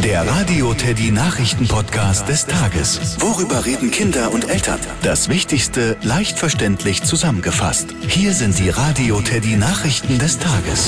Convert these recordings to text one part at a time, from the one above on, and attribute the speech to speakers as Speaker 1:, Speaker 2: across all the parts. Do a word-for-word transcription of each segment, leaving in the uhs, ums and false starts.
Speaker 1: Der Radio Teddy Nachrichten-Podcast des Tages. Worüber reden Kinder und Eltern? Das Wichtigste leicht verständlich zusammengefasst. Hier sind die Radio Teddy Nachrichten des Tages.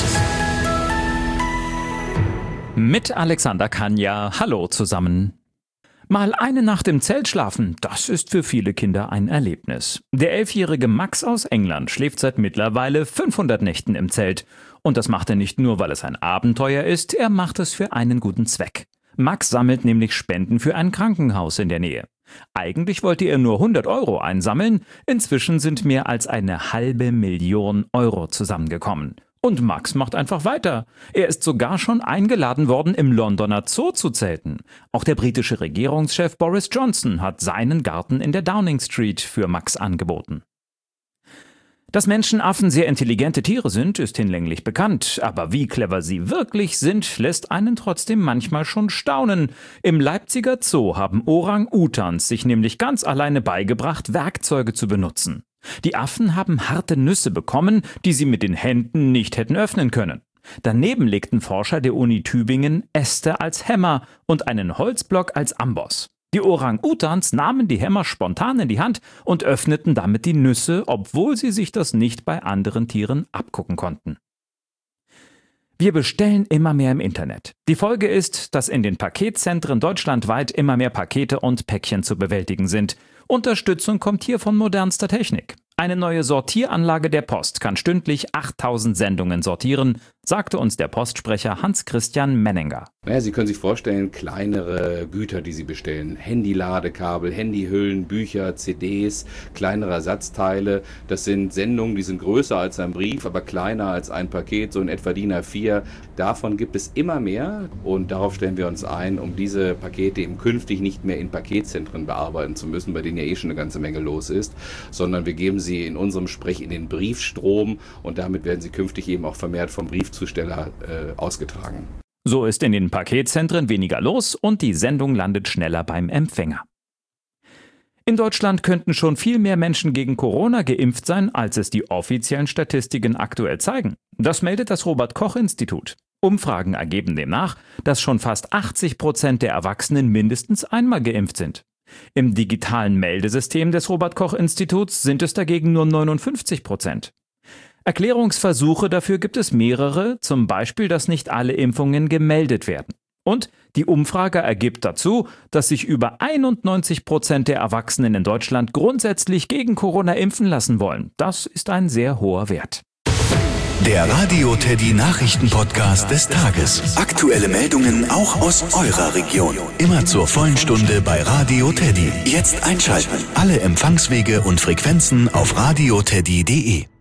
Speaker 2: Mit Alexander Kanja. Hallo zusammen. Mal eine Nacht im Zelt schlafen, das ist für viele Kinder ein Erlebnis. Der elfjährige Max aus England schläft seit mittlerweile fünfhundert Nächten im Zelt. Und das macht er nicht nur, weil es ein Abenteuer ist, er macht es für einen guten Zweck. Max sammelt nämlich Spenden für ein Krankenhaus in der Nähe. Eigentlich wollte er nur hundert Euro einsammeln, inzwischen sind mehr als eine halbe Million Euro zusammengekommen. Und Max macht einfach weiter. Er ist sogar schon eingeladen worden, im Londoner Zoo zu zelten. Auch der britische Regierungschef Boris Johnson hat seinen Garten in der Downing Street für Max angeboten. Dass Menschenaffen sehr intelligente Tiere sind, ist hinlänglich bekannt. Aber wie clever sie wirklich sind, lässt einen trotzdem manchmal schon staunen. Im Leipziger Zoo haben Orang-Utans sich nämlich ganz alleine beigebracht, Werkzeuge zu benutzen. Die Affen haben harte Nüsse bekommen, die sie mit den Händen nicht hätten öffnen können. Daneben legten Forscher der Uni Tübingen Äste als Hämmer und einen Holzblock als Amboss. Die Orang-Utans nahmen die Hämmer spontan in die Hand und öffneten damit die Nüsse, obwohl sie sich das nicht bei anderen Tieren abgucken konnten. Wir bestellen immer mehr im Internet. Die Folge ist, dass in den Paketzentren deutschlandweit immer mehr Pakete und Päckchen zu bewältigen sind. Unterstützung kommt hier von modernster Technik. Eine neue Sortieranlage der Post kann stündlich achttausend Sendungen sortieren, sagte uns der Postsprecher Hans-Christian Menninger.
Speaker 3: Naja, Sie können sich vorstellen, kleinere Güter, die Sie bestellen. Handyladekabel, Handyhüllen, Bücher, C Ds, kleinere Ersatzteile. Das sind Sendungen, die sind größer als ein Brief, aber kleiner als ein Paket, so in etwa D I N A vier. Davon gibt es immer mehr und darauf stellen wir uns ein, um diese Pakete eben künftig nicht mehr in Paketzentren bearbeiten zu müssen, bei denen ja eh schon eine ganze Menge los ist, sondern wir geben sie in unserem Sprech in den Briefstrom und damit werden sie künftig eben auch vermehrt vom Briefzusteller äh, ausgetragen.
Speaker 2: So ist in den Paketzentren weniger los und die Sendung landet schneller beim Empfänger. In Deutschland könnten schon viel mehr Menschen gegen Corona geimpft sein, als es die offiziellen Statistiken aktuell zeigen. Das meldet das Robert-Koch-Institut. Umfragen ergeben demnach, dass schon fast achtzig Prozent der Erwachsenen mindestens einmal geimpft sind. Im digitalen Meldesystem des Robert-Koch-Instituts sind es dagegen nur neunundfünfzig Prozent. Erklärungsversuche dafür gibt es mehrere, zum Beispiel, dass nicht alle Impfungen gemeldet werden. Und die Umfrage ergibt dazu, dass sich über einundneunzig Prozent der Erwachsenen in Deutschland grundsätzlich gegen Corona impfen lassen wollen. Das ist ein sehr hoher Wert.
Speaker 1: Der Radio Teddy Nachrichten-Podcast des Tages. Aktuelle Meldungen auch aus eurer Region. Immer zur vollen Stunde bei Radio Teddy. Jetzt einschalten. Alle Empfangswege und Frequenzen auf radioteddy punkt de.